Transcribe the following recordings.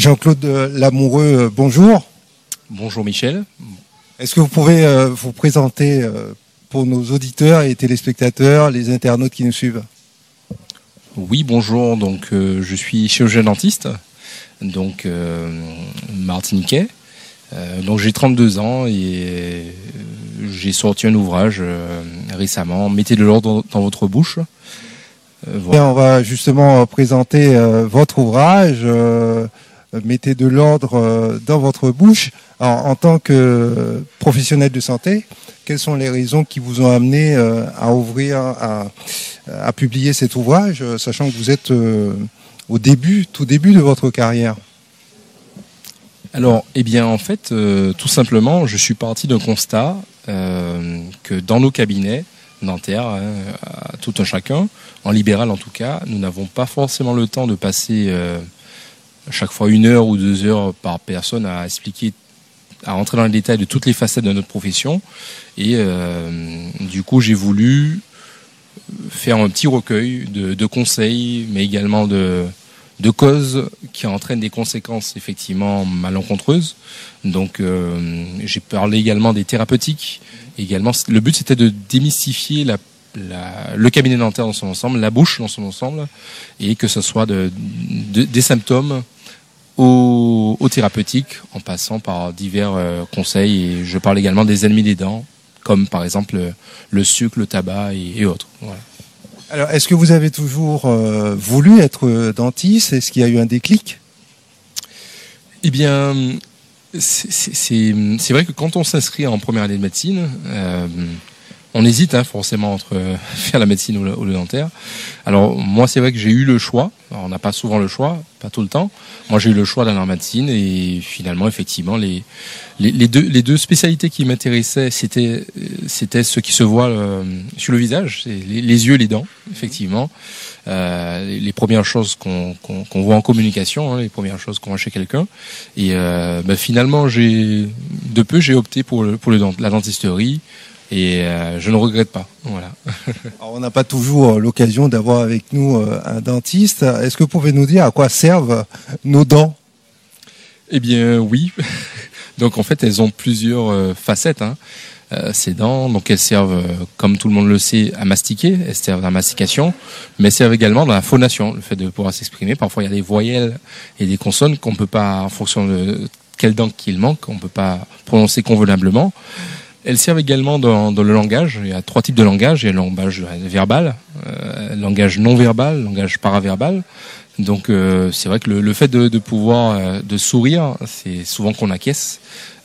Jean-Claude Lamoureux, bonjour. Bonjour Michel. Est-ce que vous pouvez vous présenter pour nos auditeurs et téléspectateurs, les internautes qui nous suivent? Oui, bonjour. Donc, je suis chirurgien dentiste, donc martiniquais. Donc, j'ai 32 ans et j'ai sorti un ouvrage récemment. Mettez de l'ordre dans votre bouche. Voilà. On va justement présenter votre ouvrage. Mettez de l'ordre dans votre bouche. Alors, en tant que professionnel de santé, quelles sont les raisons qui vous ont amené à ouvrir, à publier cet ouvrage, sachant que vous êtes au début, tout début de votre carrière? Alors, eh bien, en fait, tout simplement, je suis parti d'un constat que dans nos cabinets dentaires, à tout un chacun, en libéral en tout cas, nous n'avons pas forcément le temps de passer chaque fois 1 heure ou 2 heures par personne à expliquer, à rentrer dans les détails de toutes les facettes de notre profession. Et du coup, j'ai voulu faire un petit recueil de conseils, mais également de causes qui entraînent des conséquences effectivement malencontreuses. Donc, j'ai parlé également des thérapeutiques. Également, le but c'était de démystifier le cabinet dentaire dans son ensemble, la bouche dans son ensemble, et que ce soit des symptômes aux thérapeutiques, en passant par divers conseils. Et je parle également des ennemis des dents, comme par exemple le sucre, le tabac et autres. Voilà. Alors, est-ce que vous avez toujours voulu être dentiste? Est-ce qu'il y a eu un déclic? Eh bien, c'est vrai que quand on s'inscrit en première année de médecine, on hésite forcément entre faire la médecine ou le dentaire. Alors moi, c'est vrai que j'ai eu le choix. Alors, on n'a pas souvent le choix, pas tout le temps. Moi, j'ai eu le choix d'aller en médecine et finalement, effectivement, les deux spécialités qui m'intéressaient, c'était ce qui se voit sur le visage, c'est les yeux, les dents, effectivement. Les premières choses qu'on voit en communication, les premières choses qu'on voit chez quelqu'un. Et finalement, j'ai opté pour la dentisterie. Et je ne regrette pas. Voilà. Alors, on n'a pas toujours l'occasion d'avoir avec nous un dentiste. Est-ce que vous pouvez nous dire à quoi servent nos dents? Eh bien, oui. Donc, en fait, elles ont plusieurs facettes. Ces dents, donc elles servent, comme tout le monde le sait, à mastiquer. Elles servent à la mastication, mais elles servent également dans la phonation, le fait de pouvoir s'exprimer. Parfois, il y a des voyelles et des consonnes qu'on peut pas, en fonction de quelle dent qu'il manque, on peut pas prononcer convenablement. Elles servent également dans le langage. Il y a 3 types de langage. Il y a le langage verbal, langage non verbal, langage paraverbal. Donc c'est vrai que le fait de pouvoir de sourire, c'est souvent qu'on acquiesce.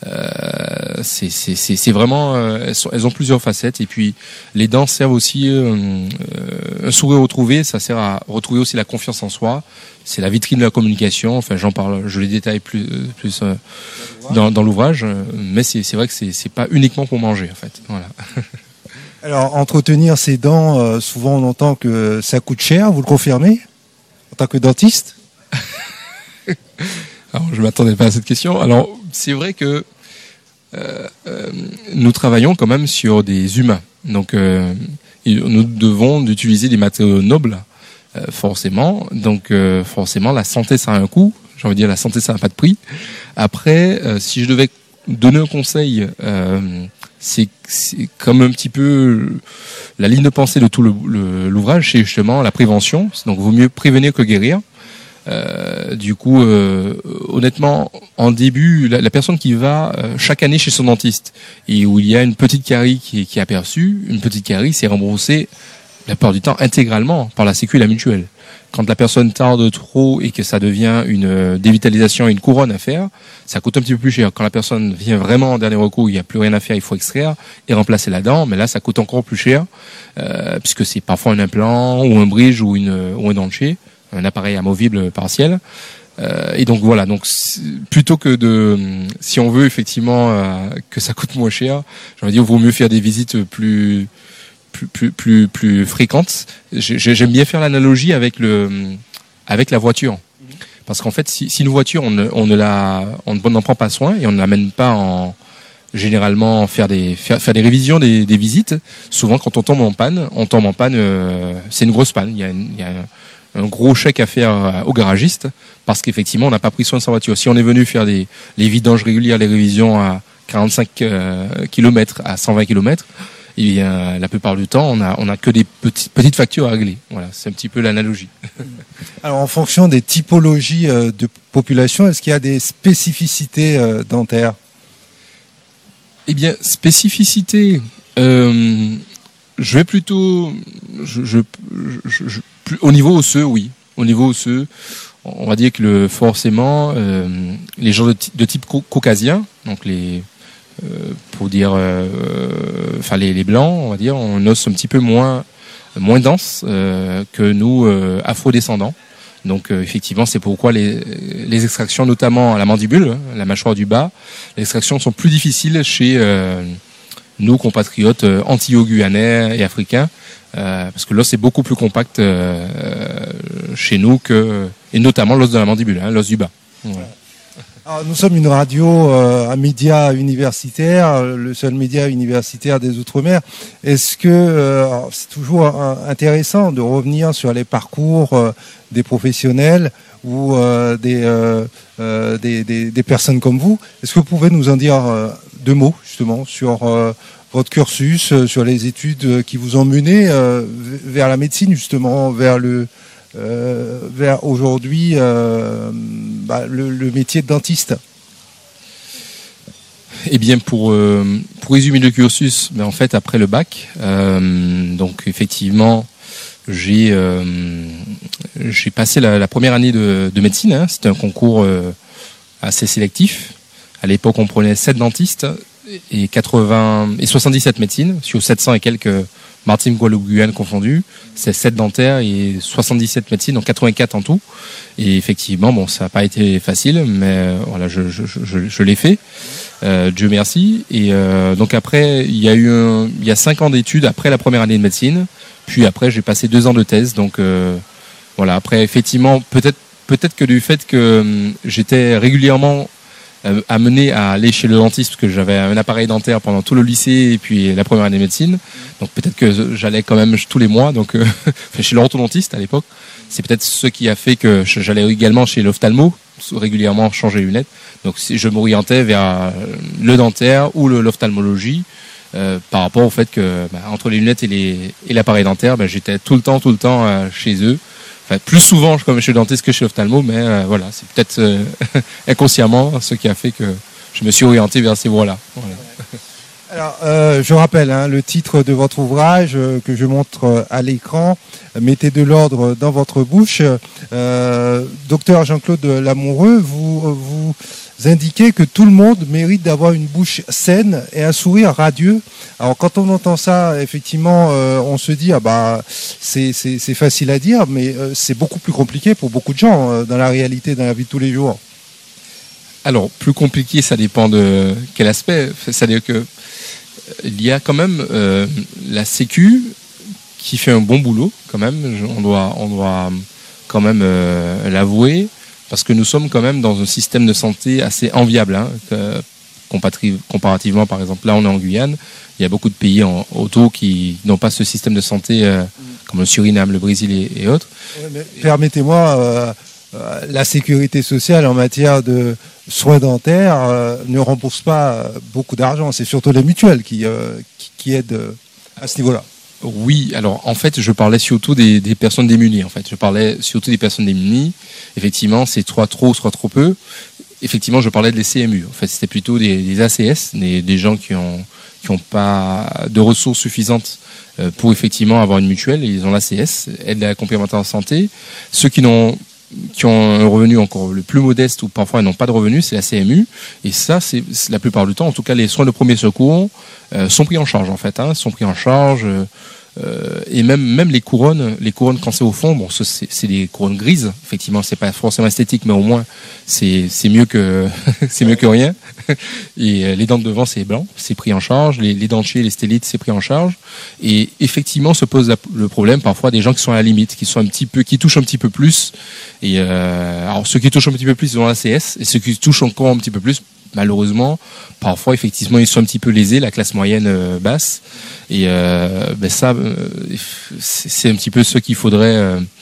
C'est vraiment elles ont plusieurs facettes. Et puis les dents servent aussi un sourire retrouvé. Ça sert à retrouver aussi la confiance en soi. C'est la vitrine de la communication. Enfin, j'en parle, je les détaille plus dans l'ouvrage. Mais c'est vrai que c'est pas uniquement pour manger, en fait. Voilà. Alors, entretenir ses dents, souvent on entend que ça coûte cher. Vous le confirmez en tant que dentiste? Alors, je m'attendais pas à cette question. Alors, c'est vrai que nous travaillons quand même sur des humains. Donc, nous devons utiliser des matériaux nobles. Forcément, donc forcément la santé ça a un coût, j'ai envie de dire la santé ça n'a pas de prix. Après, si je devais donner un conseil, c'est comme un petit peu la ligne de pensée de tout l'ouvrage, c'est justement la prévention, donc vaut mieux prévenir que guérir. Du coup, honnêtement, en début, la personne qui va chaque année chez son dentiste et où il y a une petite carie qui est aperçue, une petite carie, c'est remboursé la plupart du temps intégralement par la Sécu et la mutuelle. Quand la personne tarde trop et que ça devient une dévitalisation et une couronne à faire, ça coûte un petit peu plus cher. Quand la personne vient vraiment en dernier recours, il n'y a plus rien à faire, il faut extraire et remplacer la dent, mais là ça coûte encore plus cher puisque c'est parfois un implant ou un bridge ou un dentier, un appareil amovible partiel. Et donc voilà, donc plutôt que si on veut effectivement que ça coûte moins cher, j'ai envie de dire, il vaut mieux faire des visites plus fréquentes. J'aime bien faire l'analogie avec la voiture, parce qu'en fait, si une voiture on n'en prend pas soin et on ne l'amène pas généralement faire des révisions des visites, souvent quand on tombe en panne, c'est une grosse panne. Il y a un gros chèque à faire au garagiste parce qu'effectivement on n'a pas pris soin de sa voiture. Si on est venu faire les vidanges régulières, les révisions à 45 km, à 120 km, et bien, la plupart du temps on a que des petites factures à régler. Voilà, c'est un petit peu l'analogie. Alors en fonction des typologies de population, est-ce qu'il y a des spécificités dentaires? Eh bien, spécificité, je vais plutôt, au niveau osseux, oui. Au niveau osseux, on va dire que forcément, les gens de type caucasien, donc pour dire, enfin les blancs, on va dire, ont un os un petit peu moins dense que nous, afro-descendants. Donc effectivement, c'est pourquoi les extractions, notamment à la mandibule, la mâchoire du bas, les extractions sont plus difficiles chez nos compatriotes antillo-guyanais et africains, parce que l'os est beaucoup plus compact chez nous et notamment l'os de la mandibule, l'os du bas. Voilà. Alors, nous sommes une radio, un média universitaire, le seul média universitaire des Outre-mer. Est-ce que c'est toujours intéressant de revenir sur les parcours des professionnels ou des personnes comme vous? Est-ce que vous pouvez nous en dire deux mots justement sur votre cursus, sur les études qui vous ont mené vers la médecine justement, vers aujourd'hui le métier de dentiste? Eh bien, pour résumer le cursus, en fait, après le bac, donc effectivement, j'ai passé la première année de médecine. Hein. C'était un concours assez sélectif. À l'époque, on prenait 7 dentistes et 77 médecines sur 700 et quelques Martinique, Guadeloupe, Guyane confondus. C'est 7 dentaires et 77 médecines, donc 84 en tout. Et effectivement, ça n'a pas été facile, mais voilà, je l'ai fait. Dieu merci. Et donc après, il y a 5 ans d'études après la première année de médecine. Puis après, j'ai passé 2 ans de thèse. Donc voilà. Après, effectivement, peut-être que du fait que j'étais régulièrement amené à aller chez le dentiste parce que j'avais un appareil dentaire pendant tout le lycée et puis la première année de médecine, donc peut-être que j'allais quand même tous les mois chez l'orthodontiste à l'époque. C'est peut-être ce qui a fait que j'allais également chez l'ophtalmo régulièrement changer les lunettes, donc je m'orientais vers le dentaire ou l'ophtalmologie par rapport au fait que entre les lunettes et l'appareil dentaire, j'étais tout le temps chez eux. Enfin, plus souvent comme chez le dentiste que chez l'ophtalmo, mais voilà, c'est peut-être inconsciemment ce qui a fait que je me suis orienté vers ces voies-là. Voilà. Alors, je rappelle le titre de votre ouvrage que je montre à l'écran, Mettez de l'ordre dans votre bouche. Docteur Jean-Claude Lamoureux, vous indiquez que tout le monde mérite d'avoir une bouche saine et un sourire radieux. Alors quand on entend ça, effectivement, on se dit c'est facile à dire, mais c'est beaucoup plus compliqué pour beaucoup de gens dans la réalité, dans la vie de tous les jours. Alors plus compliqué, ça dépend de quel aspect. C'est-à-dire que il y a quand même la Sécu qui fait un bon boulot quand même. On doit quand même l'avouer. Parce que nous sommes quand même dans un système de santé assez enviable, comparativement, par exemple, là on est en Guyane, il y a beaucoup de pays autour qui n'ont pas ce système de santé, comme le Suriname, le Brésil et autres. Permettez-moi, la sécurité sociale en matière de soins dentaires ne rembourse pas beaucoup d'argent, c'est surtout les mutuelles qui aident à ce niveau-là. Oui, alors en fait, je parlais surtout des personnes démunies. En fait, je parlais surtout des personnes démunies. Effectivement, c'est soit trop peu. Effectivement, je parlais de les CMU. En fait, c'était plutôt des ACS, des gens qui ont pas de ressources suffisantes pour effectivement avoir une mutuelle. Ils ont l'ACS, aide à la complémentaire en santé. Ceux qui ont un revenu encore le plus modeste ou parfois ils n'ont pas de revenu, c'est la CMU. Et ça, c'est la plupart du temps, en tout cas, les soins de premier secours sont pris en charge en fait. Sont pris en charge. Et même les couronnes quand c'est au fond, c'est des couronnes grises. Effectivement, c'est pas forcément esthétique, mais au moins c'est mieux que c'est mieux que rien. Et les dents de devant c'est blanc, c'est pris en charge. Les dentiers, les stellites, c'est pris en charge. Et effectivement, se pose le problème parfois des gens qui sont à la limite, qui touchent un petit peu plus. Et alors ceux qui touchent un petit peu plus ils ont l'ACS, et ceux qui touchent encore un petit peu plus, malheureusement, parfois, effectivement, ils sont un petit peu lésés, la classe moyenne basse. Et ça, c'est un petit peu ce qu'il faudrait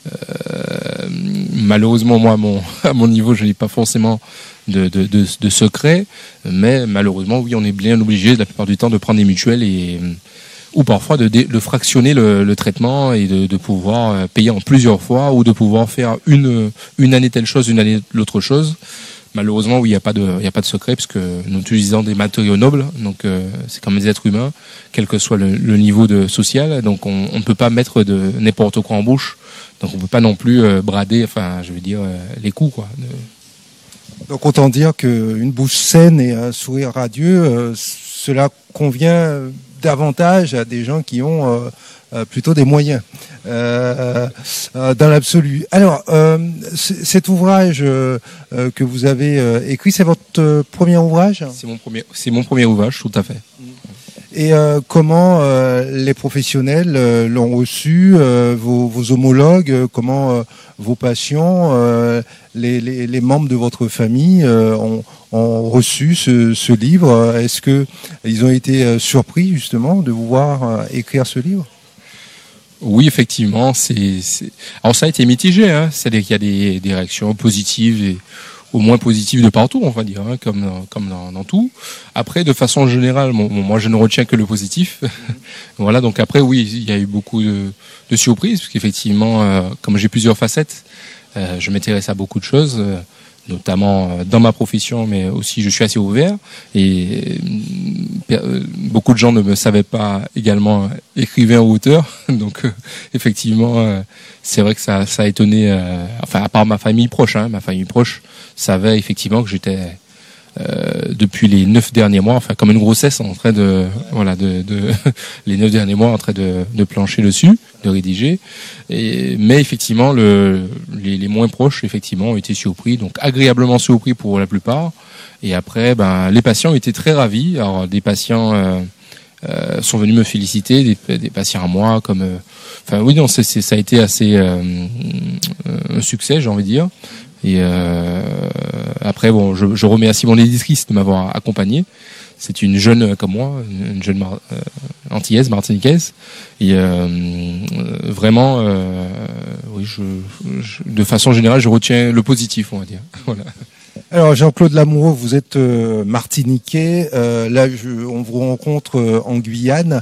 Malheureusement, moi, à mon niveau, je n'ai pas forcément de secret, mais malheureusement, oui, on est bien obligé la plupart du temps de prendre des mutuelles ou parfois de fractionner le traitement et de pouvoir payer en plusieurs fois ou de pouvoir faire une année telle chose, une année l'autre chose. Malheureusement, oui, il n'y a pas de secret puisque nous utilisons des matériaux nobles, donc c'est comme des êtres humains, quel que soit le niveau social. Donc on ne peut pas mettre de n'importe quoi en bouche. Donc on peut pas non plus brader, les coups, quoi. Donc autant dire qu'une bouche saine et un sourire radieux, cela convient davantage à des gens qui ont plutôt des moyens dans l'absolu. Alors, cet ouvrage que vous avez écrit, c'est votre premier ouvrage ? C'est mon premier ouvrage, tout à fait. Et comment les professionnels l'ont reçu, vos homologues, comment vos patients, les membres de votre famille ont reçu ce livre ? Est-ce que ils ont été surpris justement de vous voir écrire ce livre ? Oui, effectivement, alors ça a été mitigé, hein. C'est-à-dire qu'il y a des réactions positives et au moins positives de partout, on va dire, hein, comme dans tout. Après, de façon générale, moi je ne retiens que le positif. Voilà, donc après, oui, il y a eu beaucoup de surprises, parce qu'effectivement, comme j'ai plusieurs facettes, je m'intéresse à beaucoup de choses, notamment dans ma profession, mais aussi je suis assez ouvert, et beaucoup de gens ne me savaient pas également écrivain ou auteur, donc effectivement c'est vrai que ça a étonné, à part ma famille proche, hein, ma famille proche savait effectivement que j'étais depuis les 9 derniers mois, comme une grossesse, en train les 9 derniers mois en train de plancher dessus, de rédiger. Mais effectivement, les moins proches, effectivement, ont été surpris, donc agréablement surpris pour la plupart. Et après, les patients ont été très ravis. Alors, des patients sont venus me féliciter, des patients à moi, ça a été assez un succès, j'ai envie de dire. Et après, je remercie mon éditrice de m'avoir accompagné. C'est une jeune comme moi, une jeune antillaise, martiniquaise. Et vraiment, oui, de façon générale, je retiens le positif, on va dire. Voilà. Alors Jean-Claude Lamoureux, vous êtes martiniquais. Là, on vous rencontre en Guyane.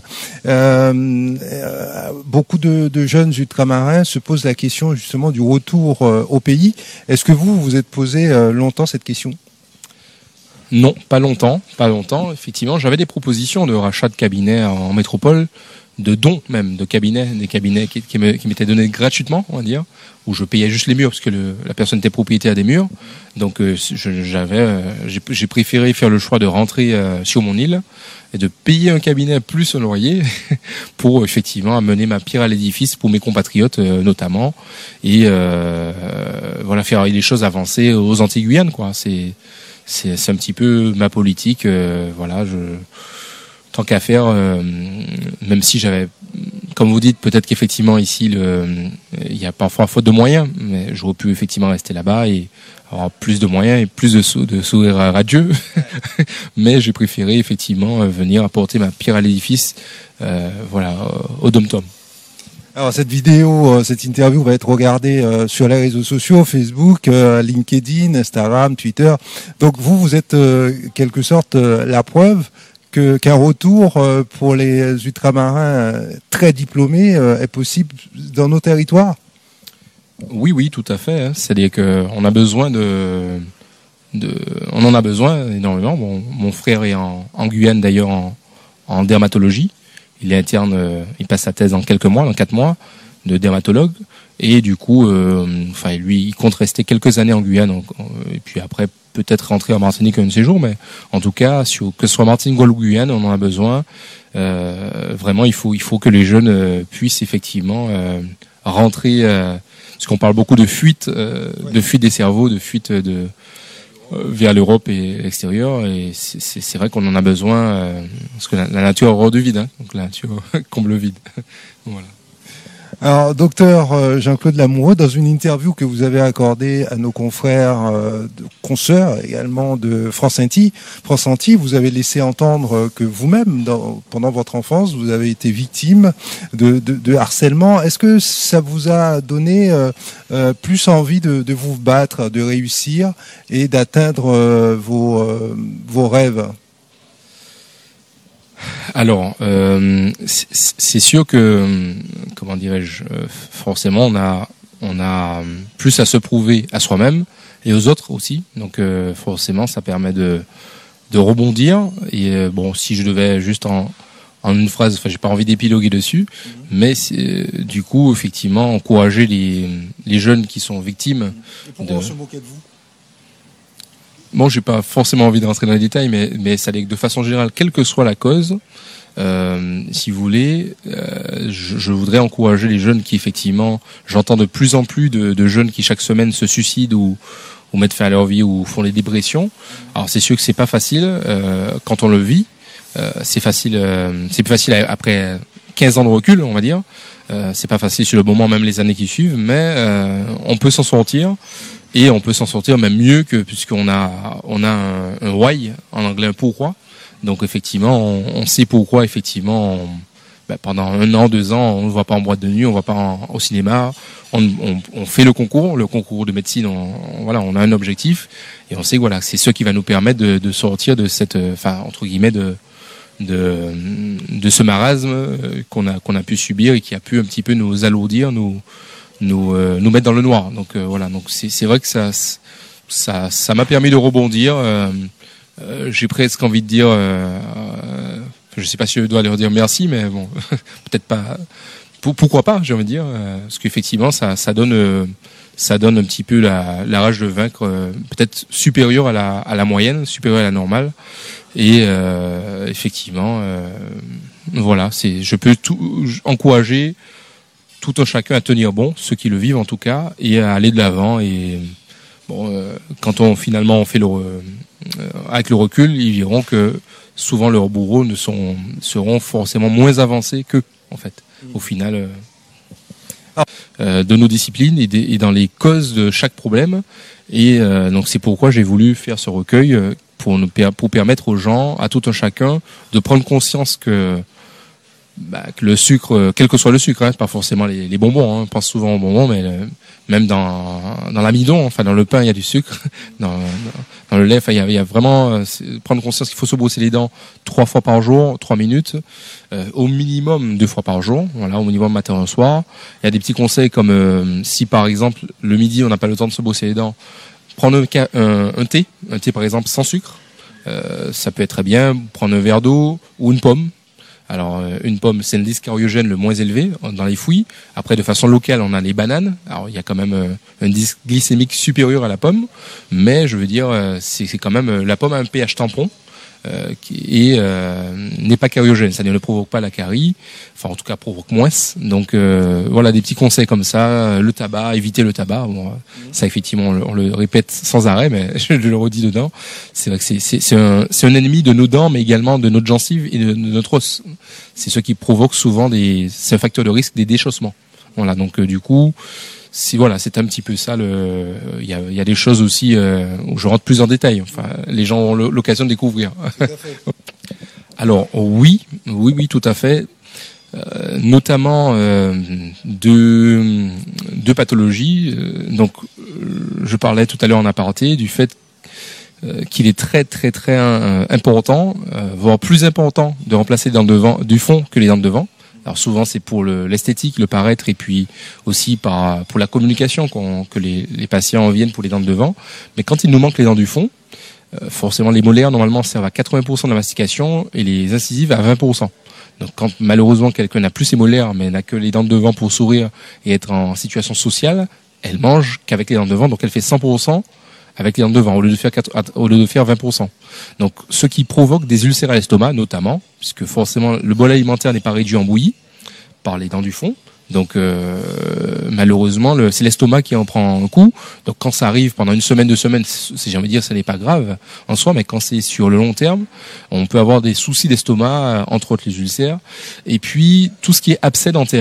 Beaucoup de jeunes ultramarins se posent la question justement du retour au pays. Est-ce que vous êtes posé longtemps cette question ? Non, pas longtemps. Effectivement, j'avais des propositions de rachat de cabinets en métropole, de dons même, des cabinets qui m'étaient donnés gratuitement, on va dire, où je payais juste les murs parce que la personne était propriétaire des murs. Donc j'ai préféré faire le choix de rentrer sur mon île et de payer un cabinet plus un loyer pour effectivement amener ma pierre à l'édifice pour mes compatriotes notamment, et faire les choses avancer aux Antilles-Guyane, quoi. C'est un petit peu ma politique, tant qu'à faire, même si j'avais, comme vous dites, peut-être qu'effectivement ici il y a parfois faute de moyens, mais j'aurais pu effectivement rester là-bas et avoir plus de moyens et plus de sourire radieux. Mais j'ai préféré effectivement venir apporter ma pierre à l'édifice, au Dom-Tom. Alors cette interview va être regardée sur les réseaux sociaux, Facebook, LinkedIn, Instagram, Twitter. Donc vous êtes quelque sorte la preuve qu'un retour pour les ultramarins très diplômés est possible dans nos territoires. Oui, tout à fait. C'est-à-dire qu'on a besoin on en a besoin énormément. Mon frère est en Guyane d'ailleurs en dermatologie. Il est interne, il passe sa thèse dans 4 mois, de dermatologue. Et du coup, lui, il compte rester quelques années en Guyane. Et puis après, peut-être rentrer en Martinique un de ces jours. Mais en tout cas, que ce soit Martinique, Guadeloupe, Guyane, on en a besoin. Vraiment, il faut que les jeunes puissent effectivement rentrer. Parce qu'on parle beaucoup de fuite des cerveaux, de fuite vers l'Europe et l'extérieur, et c'est vrai qu'on en a besoin, parce que la nature a horreur du vide, hein, donc la nature comble le vide. Voilà. Alors, docteur Jean-Claude Lamoureux, dans une interview que vous avez accordée à nos confrères, consoeurs également de France Antilles, vous avez laissé entendre que vous-même, pendant votre enfance, vous avez été victime de harcèlement. Est-ce que ça vous a donné plus envie de vous battre, de réussir et d'atteindre vos rêves ? Alors, c'est sûr que, comment dirais-je, forcément, on a plus à se prouver à soi-même et aux autres aussi. Donc, forcément, ça permet de rebondir. Et bon, si je devais juste en une phrase, enfin, j'ai pas envie d'épiloguer dessus, mais du coup, effectivement, encourager les jeunes qui sont victimes. Et pourquoi on se moquait de vous ? Bon, j'ai pas forcément envie de rentrer dans les détails, mais ça l'est de façon générale, quelle que soit la cause, si vous voulez, je voudrais encourager les jeunes qui, effectivement, j'entends de plus en plus de jeunes qui chaque semaine se suicident ou mettent fin à leur vie ou font des dépressions. Alors c'est sûr que c'est pas facile quand on le vit. C'est plus facile après 15 ans de recul, on va dire. C'est pas facile sur le moment, même les années qui suivent, mais on peut s'en sortir. Et on peut s'en sortir même mieux que puisqu'on a un why, en anglais un pourquoi. Donc effectivement, on sait pourquoi effectivement pendant 1 an, 2 ans, on ne va pas en boîte de nuit, on va pas au cinéma, on fait le concours de médecine, on a un objectif et on sait que voilà, c'est ce qui va nous permettre de sortir de cette entre guillemets de ce marasme qu'on a pu subir et qui a pu un petit peu nous alourdir, nous mettre dans le noir. Donc voilà, donc c'est vrai que ça m'a permis de rebondir. J'ai presque envie de dire, je sais pas si je dois leur dire merci, mais bon, peut-être pas. Pourquoi pas, j'ai envie de dire, parce qu'effectivement ça donne un petit peu la rage de vaincre, peut-être supérieure à la moyenne, supérieure à la normale. Et effectivement, voilà, je peux tout encourager tout un chacun à tenir bon, ceux qui le vivent en tout cas, et à aller de l'avant. Et bon, quand on fait avec le recul, ils verront que souvent leurs bourreaux seront forcément moins avancés qu'eux, en fait, au final, de nos disciplines et dans les causes de chaque problème. Et donc c'est pourquoi j'ai voulu faire ce recueil pour permettre aux gens, à tout un chacun, de prendre conscience que le sucre, quel que soit le sucre, pas forcément les bonbons, on pense souvent aux bonbons, mais même dans l'amidon, enfin dans le pain il y a du sucre, dans le lait, il y a vraiment prendre conscience qu'il faut se brosser les dents 3 fois par jour, 3 minutes, au minimum 2 fois par jour, voilà, au minimum matin et soir. Il y a des petits conseils comme si par exemple le midi on n'a pas le temps de se brosser les dents, prendre un thé par exemple sans sucre, ça peut être très bien, prendre un verre d'eau ou une pomme. Alors une pomme, c'est l'indice cariogène le moins élevé dans les fruits. Après, de façon locale, on a les bananes. Alors il y a quand même un indice glycémique supérieur à la pomme, mais je veux dire, c'est quand même la pomme a un pH tampon qui n'est pas cariogène, ça ne provoque pas la carie, enfin en tout cas provoque moins. Donc voilà des petits conseils comme ça. Le tabac, éviter le tabac. Bon, ça effectivement on le répète sans arrêt, mais je le redis dedans. C'est vrai que c'est un ennemi de nos dents, mais également de notre gencive et de notre os. C'est ce qui provoque souvent c'est un facteur de risque des déchaussements. Voilà, donc du coup, c'est un petit peu ça. Il y a des choses aussi où je rentre plus en détail. Enfin, les gens ont l'occasion de découvrir. Tout à fait. Alors oui, tout à fait. Notamment deux pathologies. Donc, je parlais tout à l'heure en aparté du fait qu'il est très très très important, voire plus important, de remplacer les dents du fond que les dents de devant. Alors souvent c'est pour l'esthétique, le paraître et puis aussi pour la communication que les patients viennent pour les dents de devant. Mais quand il nous manque les dents du fond, forcément les molaires normalement servent à 80% de la mastication et les incisives à 20%. Donc quand malheureusement quelqu'un n'a plus ses molaires mais n'a que les dents de devant pour sourire et être en situation sociale, elle mange qu'avec les dents de devant, donc elle fait 100% avec les dents de devant au lieu de faire 20%. Donc ce qui provoque des ulcères à l'estomac notamment, puisque forcément le bol alimentaire n'est pas réduit en bouillie par les dents du fond. Donc malheureusement c'est l'estomac qui en prend un coup. Donc quand ça arrive pendant 1 semaine, 2 semaines, si j'ai envie de dire ça n'est pas grave en soi, mais quand c'est sur le long terme, on peut avoir des soucis d'estomac, entre autres les ulcères, et puis tout ce qui est abcès dentaire.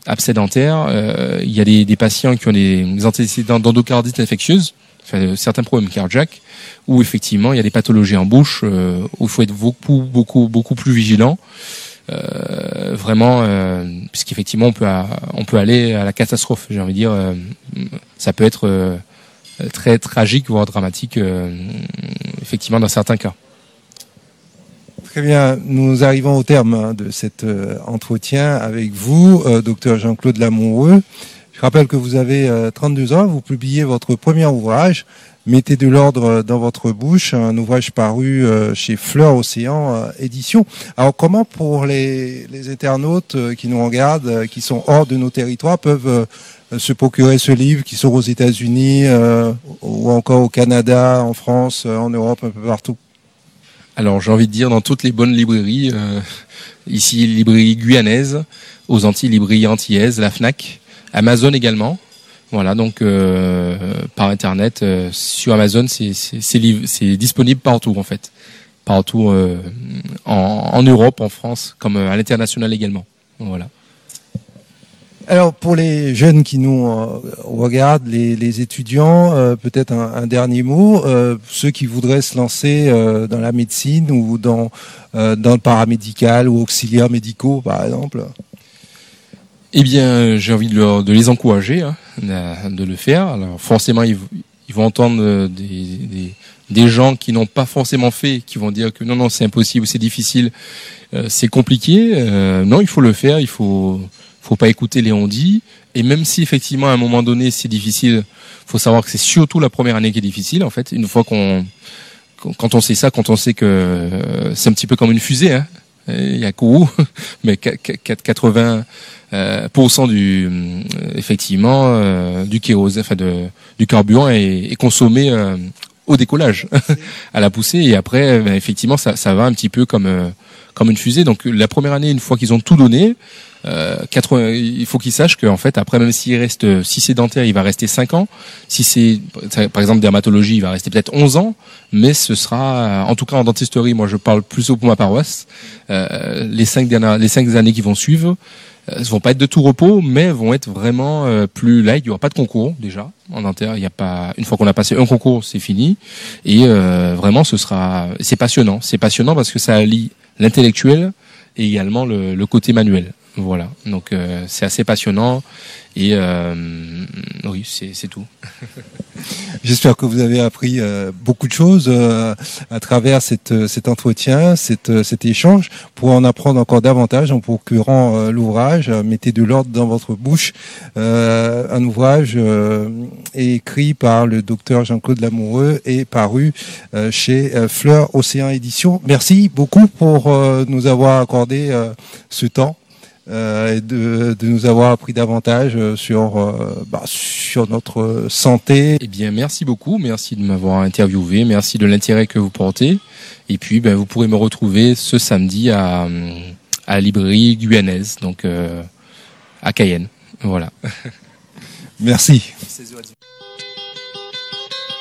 abcès dentaire. Il y a des patients qui ont des antécédents d'endocardite infectieuse, enfin, certains problèmes cardiaques, où effectivement il y a des pathologies en bouche où il faut être beaucoup plus vigilant. Vraiment, puisqu'effectivement on peut aller à la catastrophe. J'ai envie de dire, ça peut être très tragique voire dramatique, effectivement dans certains cas. Très bien, nous arrivons au terme de cet entretien avec vous, docteur Jean-Claude Lamoureux. Je rappelle que vous avez 32 ans, vous publiez votre premier ouvrage, Mettez de l'ordre dans votre bouche, un ouvrage paru chez Fleur Océan Éditions. Alors comment pour les internautes qui nous regardent, qui sont hors de nos territoires, peuvent se procurer ce livre, qui sont aux États-Unis ou encore au Canada, en France, en Europe, un peu partout? Alors j'ai envie de dire dans toutes les bonnes librairies, ici librairie guyanaise, aux Antilles librairie antillaise, la Fnac, Amazon également. Voilà, donc par internet sur Amazon, c'est disponible partout en fait, partout en Europe, en France, comme à l'international également. Voilà. Alors pour les jeunes qui nous regardent, les étudiants, peut-être un dernier mot, ceux qui voudraient se lancer dans la médecine ou dans le paramédical ou auxiliaires médicaux par exemple. Eh bien, j'ai envie de les encourager, de le faire. Alors forcément, ils vont entendre des gens qui n'ont pas forcément fait, qui vont dire que non, c'est impossible, c'est difficile, c'est compliqué. Non, il faut le faire, il faut pas écouter les on-dit. Et même si effectivement à un moment donné c'est difficile, faut savoir que c'est surtout la première année qui est difficile. En fait, une fois quand on sait ça, quand on sait que c'est un petit peu comme une fusée, hein. Il y a courroux, mais 80% du kérosène, enfin du carburant est consommé au décollage, à la poussée, et après effectivement ça va un petit peu comme une fusée. Donc la première année, une fois qu'ils ont tout donné, il faut qu'ils sachent qu'en fait après, même si c'est dentaire, il va rester 5 ans. Si c'est par exemple dermatologie, il va rester peut-être 11 ans, mais ce sera, en tout cas en dentisterie, moi je parle plutôt pour ma paroisse, les 5 années qui vont suivre vont pas être de tout repos, mais vont être vraiment plus light. Il y aura pas de concours déjà en dentaire. Il y a pas, une fois qu'on a passé un concours, c'est fini. Et vraiment, c'est passionnant. C'est passionnant parce que ça allie l'intellectuel et également le côté manuel. Voilà. Donc c'est assez passionnant et oui, c'est tout. J'espère que vous avez appris beaucoup de choses à travers cet entretien, cet échange. Pour en apprendre encore davantage en procurant l'ouvrage Mettez de l'ordre dans votre bouche, un ouvrage écrit par le docteur Jean-Claude Lamoureux et paru chez Fleur Océan Éditions. Merci beaucoup pour nous avoir accordé ce temps. Et de nous avoir appris davantage sur notre santé. Eh bien, merci beaucoup, merci de m'avoir interviewé, merci de l'intérêt que vous portez. Et puis, vous pourrez me retrouver ce samedi à la librairie guyanaise, donc à Cayenne. Voilà. Merci.